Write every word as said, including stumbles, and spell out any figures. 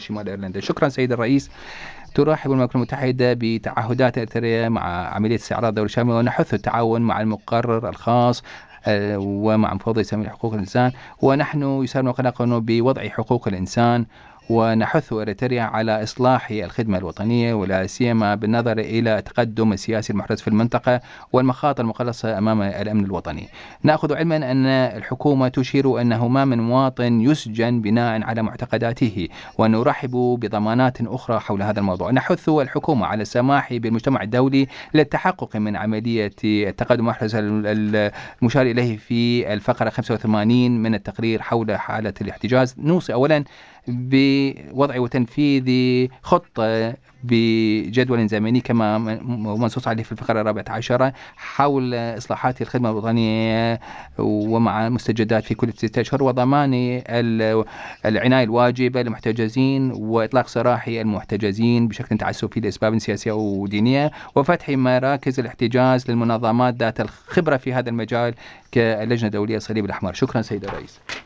شمال إيرلندا. شكرا سيد الرئيس. ترحب المملكة المتحدة بتعهدات إريتريا مع عملية استعراض دولة شاملة، ونحث التعاون مع المقرر الخاص ومع مفوضية السامية لحقوق الإنسان، ونحن يساهم قناة بوضع حقوق الإنسان، ونحث إريتريا على إصلاح الخدمة الوطنية، ولا سيما بالنظر إلى التقدم السياسي المحرز في المنطقة والمخاطر المقلصة أمام الأمن الوطني. نأخذ علما أن الحكومة تشير أنه ما من مواطن يسجن بناء على معتقداته، ونرحب بضمانات أخرى حول هذا الموضوع. نحث الحكومة على السماح بالمجتمع الدولي للتحقق من عملية التقدم المحرز المشار إليه في الفقرة خمسة وثمانين من التقرير حول حالة الاحتجاز. نوصي أولا بوضع وتنفيذ خطة بجدول زمني كما منصوص عليه في الفقرة الرابعة عشرة حول إصلاحات الخدمة الوطنية ومع مستجدات في كل ستة أشهر، وضمان العناية الواجبة للمحتجزين، وإطلاق سراح المحتجزين بشكل تعسفي لأسباب سياسية أو دينية، وفتح مراكز الاحتجاز للمنظمات ذات الخبرة في هذا المجال كاللجنة الدولية الصليب الأحمر. شكرا سيد الرئيس.